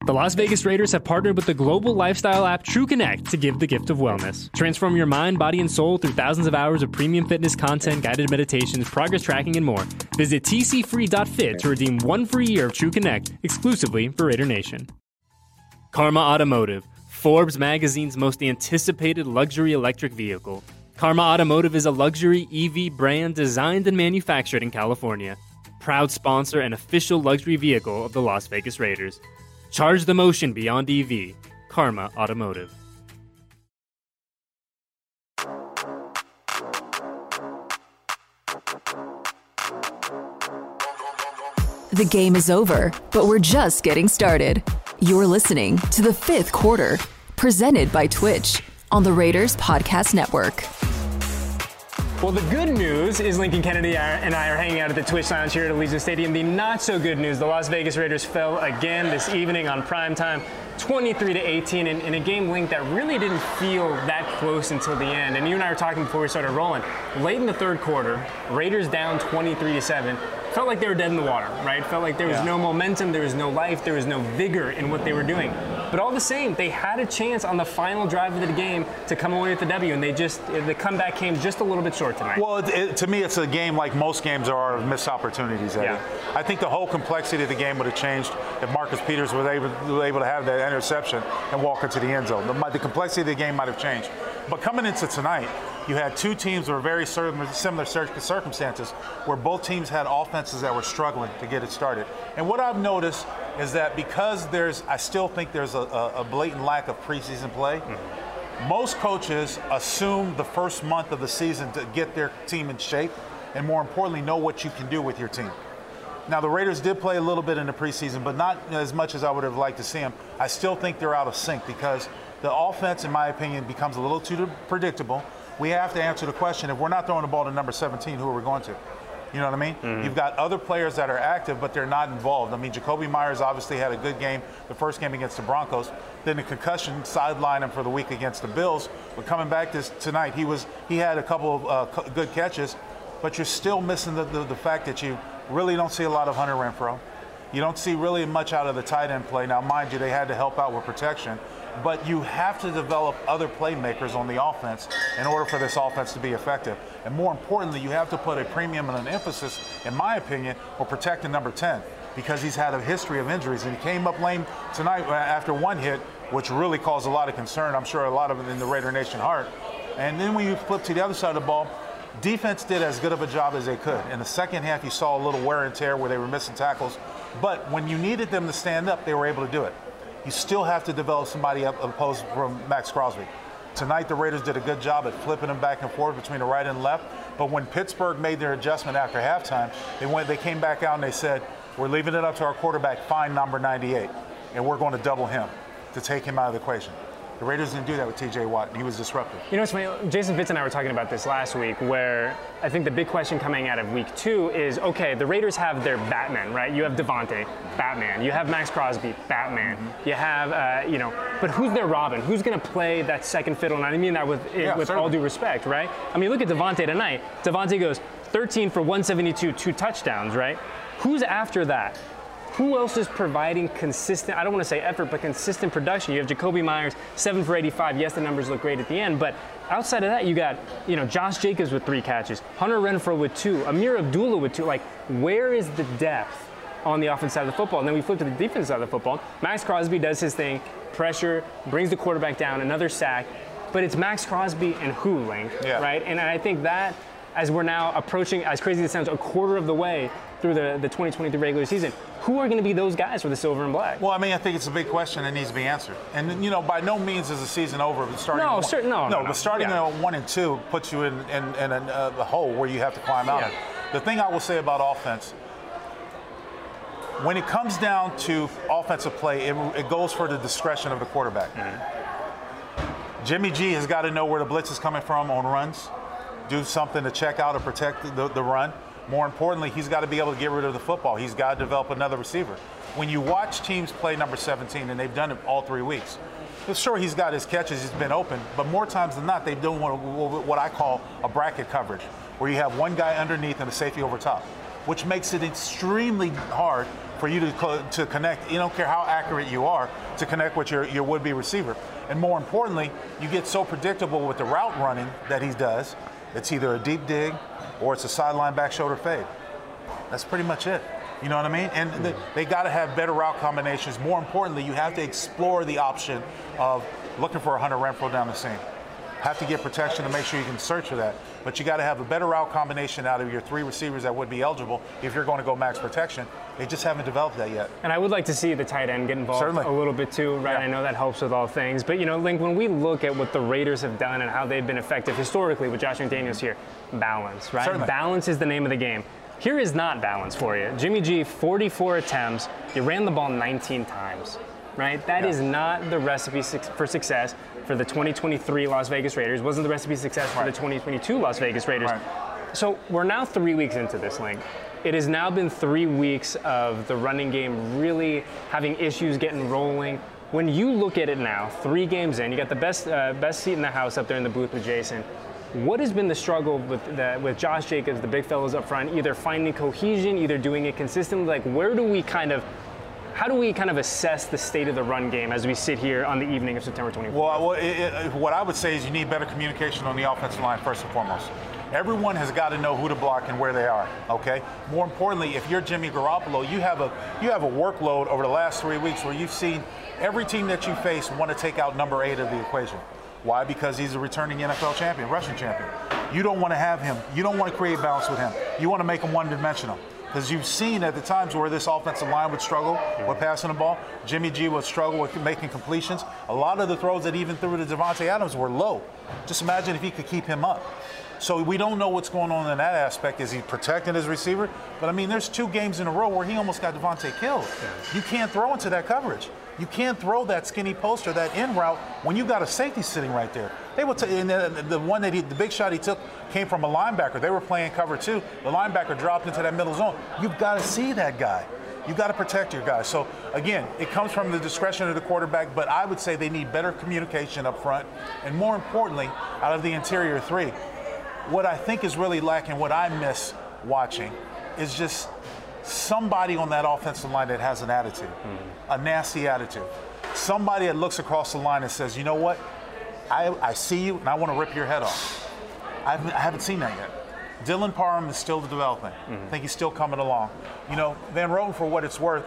The Las Vegas Raiders have partnered with the global lifestyle app TrueConnect to give the gift of wellness. Transform your mind, body, and soul through thousands of hours of premium fitness content, guided meditations, progress tracking, and more. Visit tcfree.fit to redeem 1 free year of TrueConnect exclusively for Raider Nation. Karma Automotive, Forbes magazine's most anticipated luxury electric vehicle. Karma Automotive is a luxury EV brand designed and manufactured in California. Proud sponsor and official luxury vehicle of the Las Vegas Raiders. Charge the motion beyond EV. Karma Automotive. The game is over, but we're just getting started. You're listening to The Fifth Quarter, presented by Twitch on the Raiders Podcast Network. Well, the good news is Lincoln Kennedy and I are hanging out at the Twitch Lounge here at Allegiant Stadium. The not so good news, the Las Vegas Raiders fell again this evening on primetime, 23-18, in a game, Link, that really didn't feel that close until the end. And you and I were talking before we started rolling. Late in the third quarter, Raiders down 23-7. Felt like they were dead in the water, right? Felt like there was no momentum, there was no life, there was no vigor in what they were doing. But all the same, they had a chance on the final drive of the game to come away with the W, and the comeback came just a little bit short tonight. Well, to me, it's a game like most games are of missed opportunities, Eddie. I think the whole complexity of the game would have changed if Marcus Peters was able to have that interception and walk into the end zone. The complexity of the game might have changed. But coming into tonight, you had two teams that were very similar circumstances where both teams had offenses that were struggling to get it started. And what I've noticed is that because I still think there's a blatant lack of preseason play, most coaches assume the first month of the season to get their team in shape and, more importantly, know what you can do with your team. Now, the Raiders did play a little bit in the preseason, but not as much as I would have liked to see them. I still think they're out of sync because the offense, in my opinion, becomes a little too predictable. We have to answer the question, if we're not throwing the ball to number 17, who are we going to? You know what I mean? You've got other players that are active, but they're not involved. I mean, Jakobi Meyers obviously had a good game the first game against the Broncos. Then the concussion sidelined him for the week against the Bills. But coming back tonight, he had a couple of good catches, but you're still missing the fact that you really don't see a lot of Hunter Renfrow. You don't see really much out of the tight end play. Now, mind you, they had to help out with protection. But you have to develop other playmakers on the offense in order for this offense to be effective. And more importantly, you have to put a premium and an emphasis, in my opinion, on protecting number 10 because he's had a history of injuries. And he came up lame tonight after one hit, which really caused a lot of concern, I'm sure a lot of it in the Raider Nation heart. And then when you flip to the other side of the ball, defense did as good of a job as they could. In the second half, you saw a little wear and tear where they were missing tackles. But when you needed them to stand up, they were able to do it. You still have to develop somebody opposed from Max Crosby. Tonight, the Raiders did a good job at flipping them back and forth between the right and left. But when Pittsburgh made their adjustment after halftime, they came back out and they said, we're leaving it up to our quarterback, find number 98, and we're going to double him to take him out of the equation. The Raiders didn't do that with T.J. Watt, and he was disruptive. You know, it's funny. Jason Fitz and I were talking about this last week, where I think the big question coming out of week 2 is, okay, the Raiders have their Batman, right? You have Devontae, Batman. You have Max Crosby, Batman. You have, but who's their Robin? Who's going to play that second fiddle? And I mean that with all due respect, right? I mean, look at Devontae tonight. Devontae goes 13 for 172, 2 touchdowns, right? Who's after that? Who else is providing consistent, I don't want to say effort, but consistent production? You have Jakobi Meyers, 7 for 85. Yes, the numbers look great at the end, but outside of that, you got, Josh Jacobs with 3 catches, Hunter Renfrow with 2, Amir Abdullah with 2. Like, where is the depth on the offense side of the football? And then we flip to the defense side of the football. Max Crosby does his thing, pressure, brings the quarterback down, another sack, but it's Max Crosby and who, Link, right? And I think that, as we're now approaching, as crazy as it sounds, a quarter of the way through the 2023 regular season, who are going to be those guys for the silver and black? Well, I mean, I think it's a big question that needs to be answered. And, by no means is the season over. But starting but starting at 1 and 2 puts you in a hole where you have to climb out of. The thing I will say about offense, when it comes down to offensive play, it goes for the discretion of the quarterback. Jimmy G has got to know where the blitz is coming from on runs, do something to check out or protect the run. More importantly, he's got to be able to get rid of the football. He's got to develop another receiver. When you watch teams play number 17, and they've done it all 3 weeks, sure, he's got his catches, he's been open, but more times than not, they've done what I call a bracket coverage, where you have one guy underneath and a safety over top, which makes it extremely hard for you to connect. You don't care how accurate you are to connect with your would-be receiver. And more importantly, you get so predictable with the route running that he does. It's either a deep dig or it's a sideline back shoulder fade. That's pretty much it. You know what I mean? And they got to have better route combinations. More importantly, you have to explore the option of looking for a Hunter Renfrow down the seam. Have to get protection to make sure you can search for that. But you got to have a better route combination out of your 3 receivers that would be eligible if you're going to go max protection. They just haven't developed that yet. And I would like to see the tight end get involved Certainly. a little bit too, right? Yeah. I know that helps with all things. But, Link, when we look at what the Raiders have done and how they've been effective historically with Josh McDaniels here, balance, right? Certainly. Balance is the name of the game. Here is not balance for you. Jimmy G, 44 attempts. You ran the ball 19 times, right? That is not the recipe for success for the 2023 Las Vegas Raiders. Wasn't the recipe for success for the 2022 Las Vegas Raiders. Right. So we're now 3 weeks into this, Link. It has now been 3 weeks of the running game really having issues getting rolling. When you look at it now, 3 games in, you got the best seat in the house up there in the booth with Jason. What has been the struggle with Josh Jacobs, the big fellas up front, either finding cohesion, either doing it consistently? Like, how do we kind of assess the state of the run game as we sit here on the evening of September 24th? Well, what I would say is you need better communication on the offensive line first and foremost. Everyone has got to know who to block and where they are, okay? More importantly, if you're Jimmy Garoppolo, you have a workload over the last 3 weeks where you've seen every team that you face want to take out number 8 of the equation. Why? Because he's a returning NFL champion, rushing champion. You don't want to have him. You don't want to create balance with him. You want to make him one-dimensional. Because you've seen at the times where this offensive line would struggle with passing the ball, Jimmy G would struggle with making completions. A lot of the throws that even threw to Davante Adams were low. Just imagine if he could keep him up. So we don't know what's going on in that aspect. Is he protecting his receiver? But, I mean, there's 2 games in a row where he almost got Davante killed. You can't throw into that coverage. You can't throw that skinny post or that in route when you got a safety sitting right there. They would and the one that the big shot he took came from a linebacker. They were playing cover 2. The linebacker dropped into that middle zone. You've got to see that guy. You've got to protect your guy. So, again, it comes from the discretion of the quarterback, but I would say they need better communication up front. And more importantly, out of the interior 3, what I think is really lacking, what I miss watching, is just somebody on that offensive line that has an attitude, a nasty attitude. Somebody that looks across the line and says, you know what, I see you and I want to rip your head off. I haven't seen that yet. Dylan Parham is still developing. I think he's still coming along. Van Roten, for what it's worth,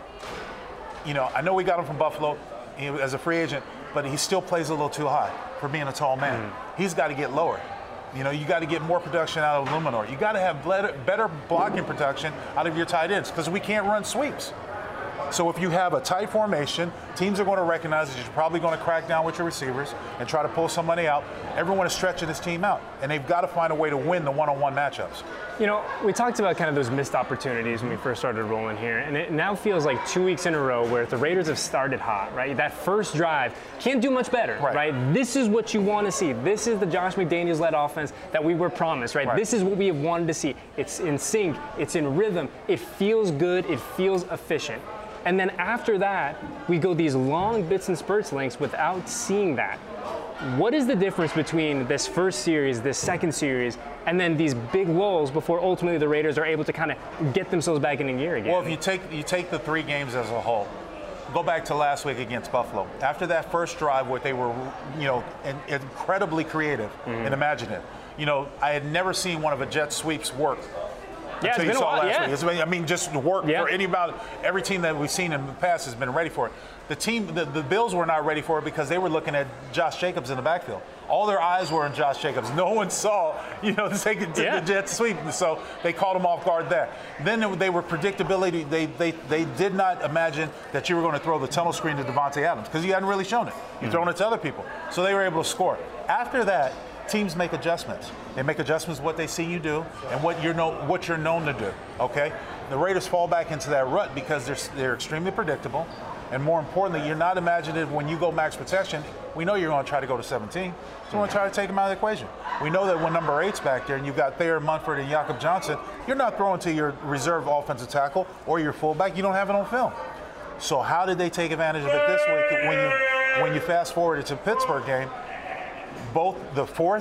I know we got him from Buffalo as a free agent, but he still plays a little too high for being a tall man. He's got to get lower. You got to get more production out of Luminor. You got to have better blocking production out of your tight ends because we can't run sweeps. So if you have a tight formation, teams are going to recognize that you're probably going to crack down with your receivers and try to pull somebody out. Everyone is stretching this team out, and they've got to find a way to win the one-on-one matchups. We talked about kind of those missed opportunities when we first started rolling here, and it now feels like 2 weeks in a row where the Raiders have started hot, right? That first drive can't do much better, right? This is what you want to see. This is the Josh McDaniels-led offense that we were promised, right? This is what we have wanted to see. It's in sync. It's in rhythm. It feels good. It feels efficient. And then after that, we go these long bits and spurts, Links, without seeing that. What is the difference between this first series, this second series, and then these big lulls before ultimately the Raiders are able to kind of get themselves back in a gear again? Well, if you take the 3 games as a whole, go back to last week against Buffalo. After that first drive where they were, incredibly creative and imaginative. I had never seen one of a jet sweeps work. Yeah, it's been a while. I mean, just work for every team that we've seen in the past has been ready for it. The Bills were not ready for it because they were looking at Josh Jacobs in the backfield. All their eyes were on Josh Jacobs. No one saw, the jet sweep. So they caught him off guard there. Then they were predictability. They did not imagine that you were going to throw the tunnel screen to Davante Adams because you hadn't really shown it. You've thrown it to other people. So they were able to score. After that, teams make adjustments. They make adjustments to what they see you do and what you're known to do. Okay, the Raiders fall back into that rut because they're extremely predictable, and more importantly, you're not imaginative when you go max protection. We know you're going to try to go to 17, so we're going to try to take them out of the equation. We know that when number 8's back there and you've got Thayer Munford and Jakob Johnson, you're not throwing to your reserve offensive tackle or your fullback. You don't have it on film. So how did they take advantage of it this week when you fast forward to the Pittsburgh game? Both the 4th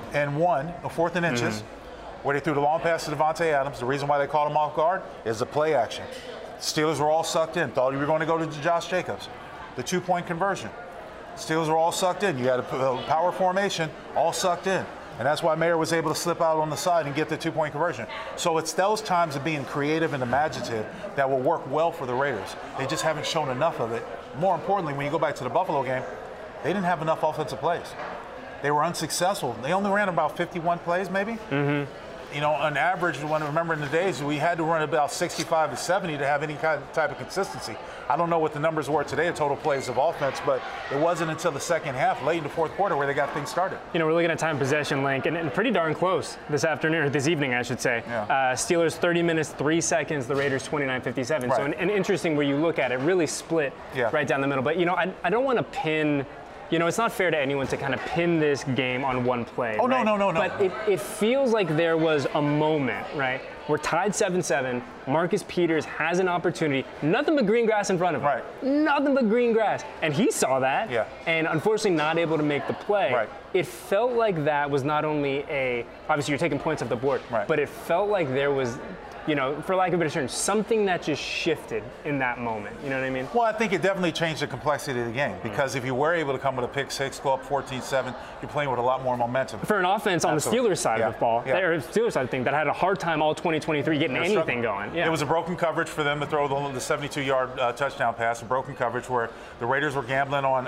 and inches, where they threw the long pass to Davante Adams. The reason why they caught him off guard is the play action. Steelers were all sucked in. Thought you were going to go to Josh Jacobs. The 2-point conversion. Steelers were all sucked in. You had a power formation, all sucked in. And that's why Mayer was able to slip out on the side and get the 2-point conversion. So it's those times of being creative and imaginative that will work well for the Raiders. They just haven't shown enough of it. More importantly, when you go back to the Buffalo game, they didn't have enough offensive plays. They were unsuccessful. They only ran about 51 plays, maybe. Mm-hmm. You know, on average, remember in the days, we had to run about 65 to 70 to have any kind of type of consistency. I don't know what the numbers were today, the total plays of offense, but it wasn't until the second half, late in the fourth quarter, where they got things started. You know, we're looking at time possession, Link, and pretty darn close this afternoon, or this evening, I should say. Yeah. Steelers 30 minutes, 3 seconds, the Raiders 29:57. Right. So, and interesting where you look at it, really split right down the middle. But, you know, I don't want to pin. You know, it's not fair to anyone to kind of pin this game on one play. Oh, right? no. But it feels like there was a moment, right? We're tied 7-7. Marcus Peters has an opportunity. Nothing but green grass in front of him. Right. Nothing but green grass. And he saw that. Yeah. And unfortunately not able to make the play. Right. It felt like that was not only obviously you're taking points off the board, right, but it felt like there was, you know, for lack of a better term, something that just shifted in that moment. You know what I mean? Well, I think it definitely changed the complexity of the game because if you were able to come with a pick six, go up 14-7, you're playing with a lot more momentum. For an offense on Absolutely. the Steelers side of the ball, or Steelers side of the thing, that had a hard time all 2023 getting anything going. Yeah. It was a broken coverage for them to throw the 72-yard touchdown pass, a broken coverage where the Raiders were gambling on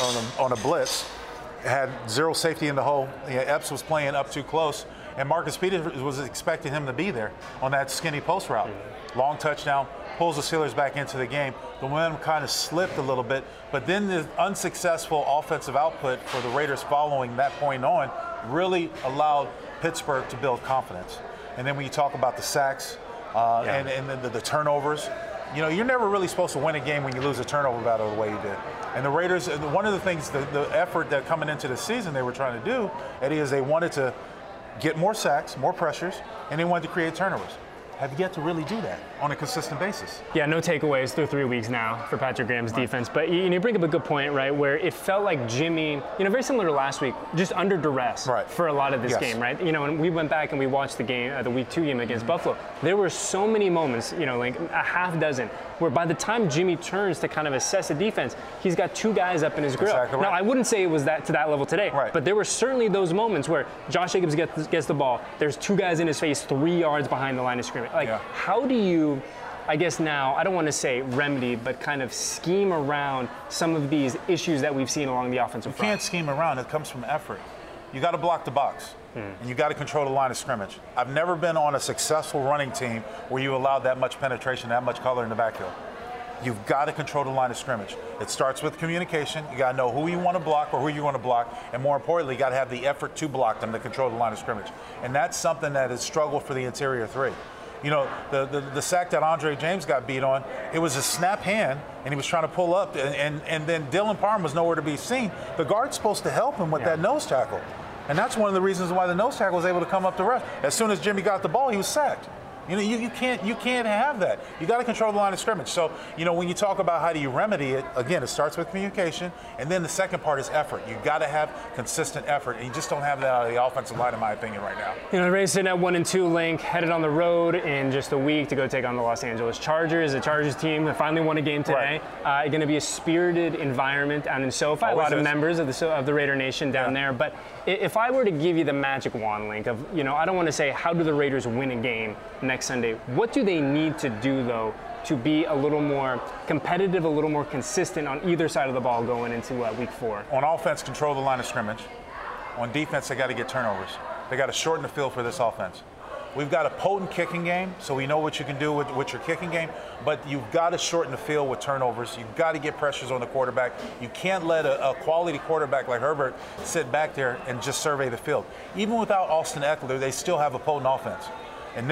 a blitz, had zero safety in the hole. Epps was playing up too close. And Marcus Peters was expecting him to be there on that skinny post route. Long touchdown, pulls the Steelers back into the game. The momentum kind of slipped a little bit, but then the unsuccessful offensive output for the Raiders following that point on really allowed Pittsburgh to build confidence. And then when you talk about the sacks and the turnovers, you know, you're never really supposed to win a game when you lose a turnover battle the way you did. And the Raiders, one of the things, the effort that coming into the season they were trying to do, Eddie, is they wanted to get more sacks, more pressures, and they wanted to create turnovers. Have yet to really do that on a consistent basis. Yeah, no takeaways through 3 weeks now for Patrick Graham's defense. But you bring up a good point, right, where it felt like Jimmy, you know, very similar to last week, just under duress for a lot of this game, right? You know, and we went back and we watched the game, the week 2 game against Buffalo. There were so many moments, you know, like a half dozen, where by the time Jimmy turns to kind of assess the defense, he's got 2 guys up in his grill. Exactly right. Now, I wouldn't say it was to that level today, but there were certainly those moments where Josh Jacobs gets the ball, there's 2 guys in his face 3 yards behind the line of scrimmage. Like, how do you, I guess now, I don't want to say remedy, but kind of scheme around some of these issues that we've seen along the offensive front? You can't scheme around. It comes from effort. You got to block the box, and you got to control the line of scrimmage. I've never been on a successful running team where you allowed that much penetration, that much color in the backfield. You've got to control the line of scrimmage. It starts with communication. You got to know who you want to block or who you want to block, and more importantly, you got to have the effort to block them to control the line of scrimmage. And that's something that has struggled for the interior 3. You know, the sack that Andre James got beat on, it was a snap hand, and he was trying to pull up, and then Dylan Parham was nowhere to be seen. The guard's supposed to help him with that nose tackle. And that's one of the reasons why the nose tackle was able to come up the rush. As soon as Jimmy got the ball, he was sacked. You know, you can't have that. You got to control the line of scrimmage. So, you know, when you talk about how do you remedy it, again, it starts with communication, and then the second part is effort. You got to have consistent effort, and you just don't have that out of the offensive line, in my opinion, right now. You know, the Raiders sitting at 1-2, Link, headed on the road in just a week to go take on the Los Angeles Chargers. The Chargers team that finally won a game today. Going to be a spirited environment down in SoFi. Always a lot of is. members of the Raider Nation down there. But if I were to give you the magic wand, Link, of, you know, I don't want to say how do the Raiders win a game next Sunday. What do they need to do, though, to be a little more competitive, a little more consistent on either side of the ball going into week 4? On offense, control the line of scrimmage. On defense, they got to get turnovers. They got to shorten the field for this offense. We've got a potent kicking game, so we know what you can do with your kicking game, but you've got to shorten the field with turnovers. You've got to get pressures on the quarterback. You can't let a quality quarterback like Herbert sit back there and just survey the field. Even without Austin Eckler, they still have a potent offense. And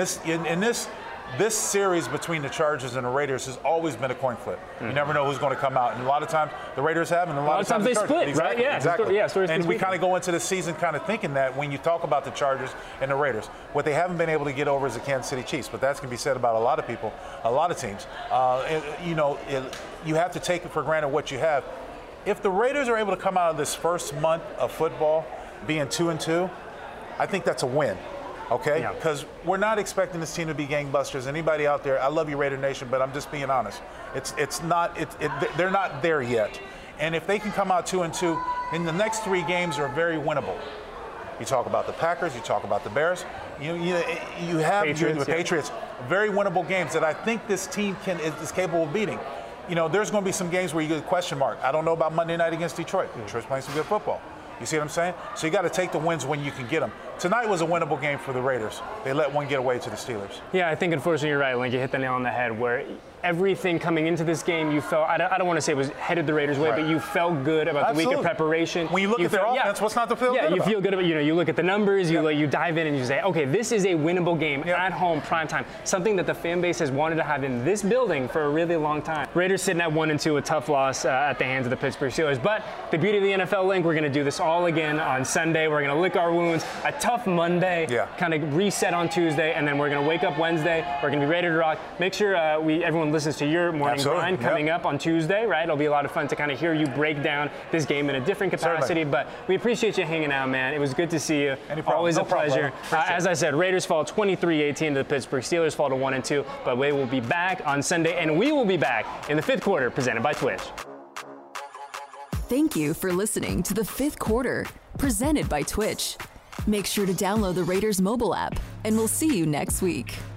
this series between the Chargers and the Raiders has always been a coin flip. You never know who's going to come out. And a lot of times the Raiders have, and a lot of times they the Chargers. split, Exactly, right? Yeah, exactly. And we kind of go into the season kind of thinking that when you talk about the Chargers and the Raiders, what they haven't been able to get over is the Kansas City Chiefs. But that's going to be said about a lot of people, a lot of teams. You know, you have to take it for granted what you have. If the Raiders are able to come out of this first month of football being 2-2, I think that's a win. Okay? Because we're not expecting this team to be gangbusters. Anybody out there, I love you, Raider Nation, but I'm just being honest. They're not there yet. And if they can come out 2-2, then the next 3 games are very winnable. You talk about the Packers, you talk about the Bears, you have the Patriots, very winnable games that I think this team is capable of beating. There's going to be some games where you get a question mark. I don't know about Monday night against Detroit. Detroit's playing some good football. You see what I'm saying? So you got to take the wins when you can get them. Tonight was a winnable game for the Raiders. They let one get away to the Steelers. Yeah, I think unfortunately you're right, Link. You hit the nail on the head where everything coming into this game, you felt, I don't want to say it was headed the Raiders' way, but you felt good about the week of preparation. When you look at their offense, what's not to feel good about? Yeah, you feel good about, you look at the numbers, you dive in and you say, okay, this is a winnable game at home, primetime, something that the fan base has wanted to have in this building for a really long time. Raiders sitting at 1-2, a tough loss at the hands of the Pittsburgh Steelers, but the beauty of the NFL, Link, we're going to do this all again on Sunday. We're going to lick our wounds, a tough Monday, kind of reset on Tuesday, and then we're going to wake up Wednesday. We're going to be ready to rock. Make sure everyone listens to your morning grind coming up on Tuesday, right? It'll be a lot of fun to kind of hear you break down this game in a different capacity, but we appreciate you hanging out, man. It was good to see you. Always a pleasure. As I said, Raiders fall 23-18 to the Pittsburgh Steelers, fall to 1-2, but we will be back on Sunday, and we will be back in the 5th quarter, presented by Twitch. Thank you for listening to the 5th quarter, presented by Twitch. Make sure to download the Raiders mobile app, and we'll see you next week.